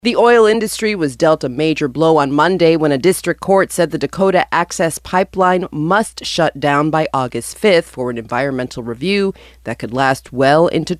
The oil industry was dealt a major blow on Monday when a district court said the Dakota Access Pipeline must shut down by August 5th for an environmental review that could last well into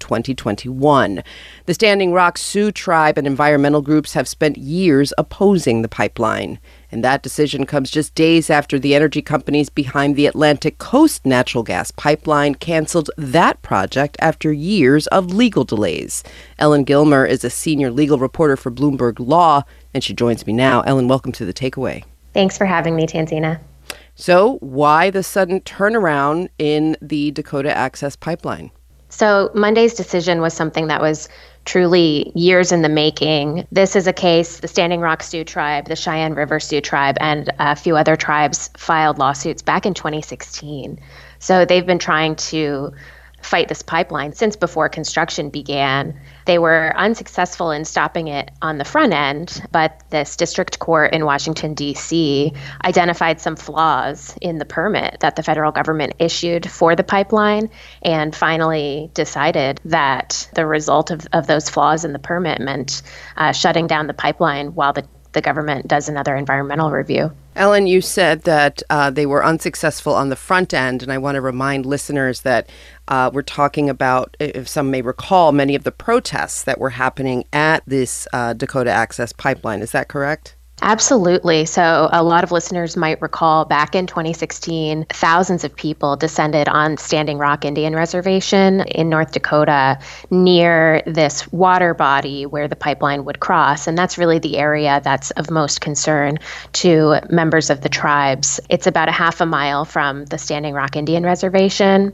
2021. The Standing Rock Sioux Tribe and environmental groups have spent years opposing the pipeline. And that decision comes just days after the energy companies behind the Atlantic Coast natural gas pipeline canceled that project after years of legal delays. Ellen Gilmer is a senior legal reporter for Bloomberg Law, and she joins me now. Ellen, welcome to The Takeaway. Thanks for having me, Tanzina. So why the sudden turnaround in the Dakota Access Pipeline? So Monday's decision was something that was truly years in the making. This is a case the Standing Rock Sioux Tribe, the Cheyenne River Sioux Tribe, and a few other tribes filed lawsuits back in 2016. So they've been trying to fight this pipeline since before construction began. They were unsuccessful in stopping it on the front end, but this district court in Washington, D.C. identified some flaws in the permit that the federal government issued for the pipeline and finally decided that the result of those flaws in the permit meant shutting down the pipeline while the government does another environmental review. Ellen, you said that they were unsuccessful on the front end, and I want to remind listeners that we're talking about, if some may recall, many of the protests that were happening at this Dakota Access Pipeline. Is that correct? Absolutely. So a lot of listeners might recall back in 2016, thousands of people descended on Standing Rock Indian Reservation in North Dakota near this water body where the pipeline would cross. And that's really the area that's of most concern to members of the tribes. It's about a half a mile from the Standing Rock Indian Reservation.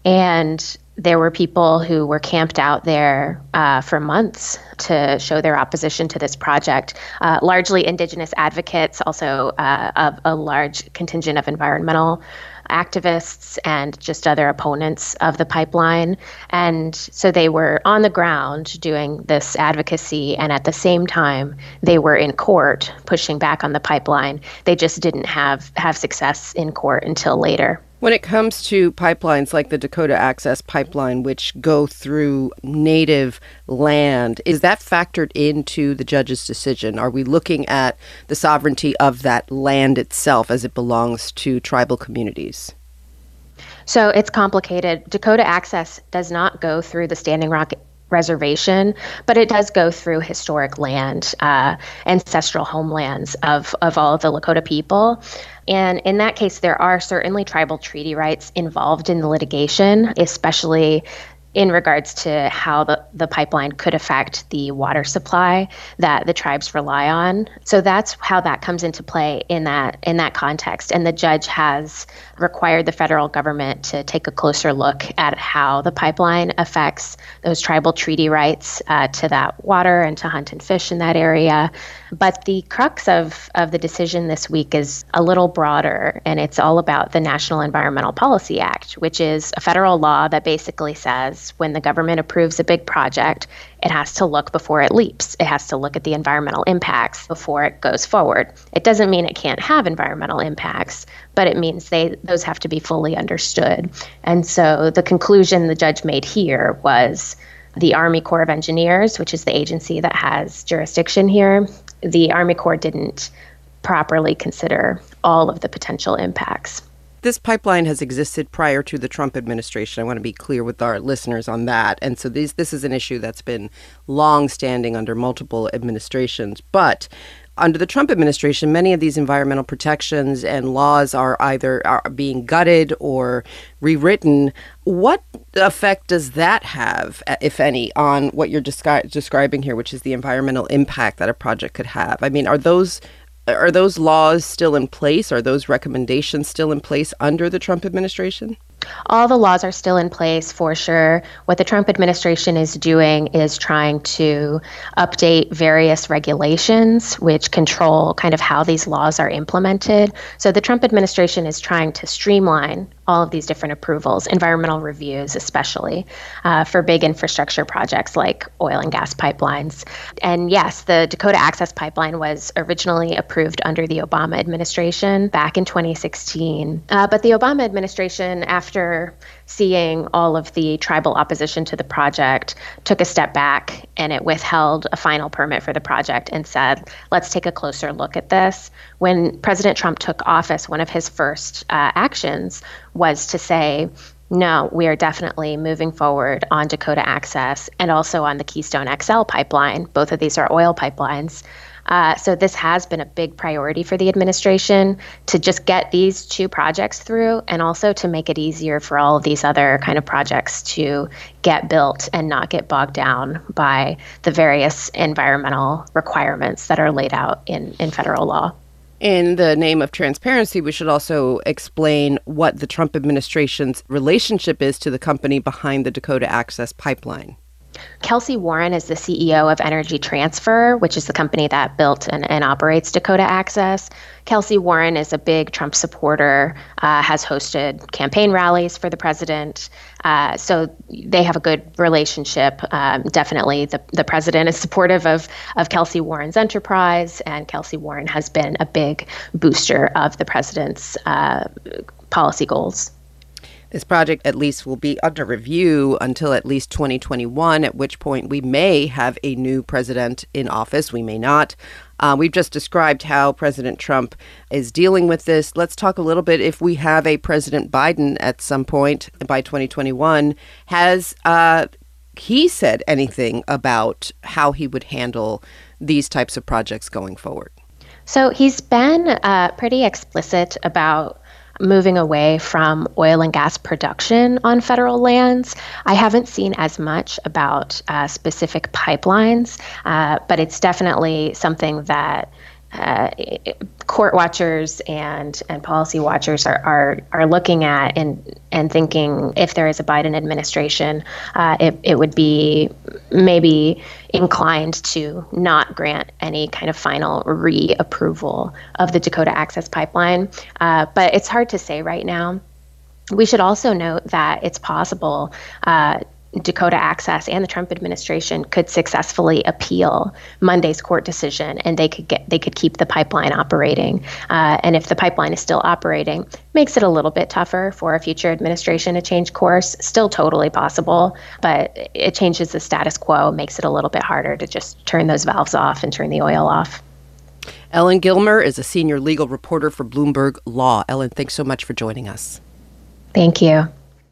And there were people who were camped out there for months to show their opposition to this project, largely indigenous advocates, also a large contingent of environmental activists and just other opponents of the pipeline. And so they were on the ground doing this advocacy, and at the same time, they were in court pushing back on the pipeline. They just didn't have success in court until later. When it comes to pipelines like the Dakota Access Pipeline, which go through native land, is that factored into the judge's decision? Are we looking at the sovereignty of that land itself as it belongs to tribal communities? So it's complicated. Dakota Access does not go through the Standing Rock Reservation, but it does go through historic land, ancestral homelands of all of the Lakota people. And in that case, there are certainly tribal treaty rights involved in the litigation, especially in regards to how the pipeline could affect the water supply that the tribes rely on. So that's how that comes into play in that context. And the judge has required the federal government to take a closer look at how the pipeline affects those tribal treaty rights to that water and to hunt and fish in that area. But the crux of the decision this week is a little broader, and it's all about the National Environmental Policy Act, which is a federal law that basically says when the government approves a big project, it has to look before it leaps. It has to look at the environmental impacts before it goes forward. It doesn't mean it can't have environmental impacts, but it means those have to be fully understood. And so the conclusion the judge made here was the Army Corps of Engineers, which is the agency that has jurisdiction here, the Army Corps didn't properly consider all of the potential impacts. This pipeline has existed prior to the Trump administration. I want to be clear with our listeners on that. And so this is an issue that's been long-standing under multiple administrations. But under the Trump administration, many of these environmental protections and laws are either being gutted or rewritten. What effect does that have, if any, on what you're describing here, which is the environmental impact that a project could have? I mean, are those laws still in place? Are those recommendations still in place under the Trump administration? All the laws are still in place for sure. What the Trump administration is doing is trying to update various regulations which control kind of how these laws are implemented. So the Trump administration is trying to streamline all of these different approvals, environmental reviews especially, for big infrastructure projects like oil and gas pipelines. And yes, the Dakota Access Pipeline was originally approved under the Obama administration back in 2016. But the Obama administration, after seeing all of the tribal opposition to the project, took a step back and it withheld a final permit for the project and said, let's take a closer look at this. When President Trump took office, one of his first actions was to say, no, we are definitely moving forward on Dakota Access and also on the Keystone XL pipeline. Both of these are oil pipelines. So this has been a big priority for the administration to just get these two projects through, and also to make it easier for all of these other kind of projects to get built and not get bogged down by the various environmental requirements that are laid out in federal law. In the name of transparency, we should also explain what the Trump administration's relationship is to the company behind the Dakota Access Pipeline. Kelcy Warren is the CEO of Energy Transfer, which is the company that built and operates Dakota Access. Kelcy Warren is a big Trump supporter, has hosted campaign rallies for the president. So they have a good relationship. Definitely the president is supportive of Kelcy Warren's enterprise, and Kelcy Warren has been a big booster of the president's policy goals. This project, at least, will be under review until at least 2021, at which point we may have a new president in office. We may not. We've just described how President Trump is dealing with this. Let's talk a little bit if we have a President Biden at some point by 2021. Has he said anything about how he would handle these types of projects going forward? So he's been pretty explicit about moving away from oil and gas production on federal lands. I haven't seen as much about specific pipelines, but it's definitely something that court watchers and policy watchers are looking at and thinking if there is a Biden administration, it would be maybe inclined to not grant any kind of final reapproval of the Dakota Access Pipeline. But it's hard to say right now. We should also note that it's possible Dakota Access and the Trump administration could successfully appeal Monday's court decision, and they could keep the pipeline operating. And if the pipeline is still operating, makes it a little bit tougher for a future administration to change course. Still totally possible, but it changes the status quo, makes it a little bit harder to just turn those valves off and turn the oil off. Ellen Gilmer is a senior legal reporter for Bloomberg Law. Ellen, thanks so much for joining us. Thank you.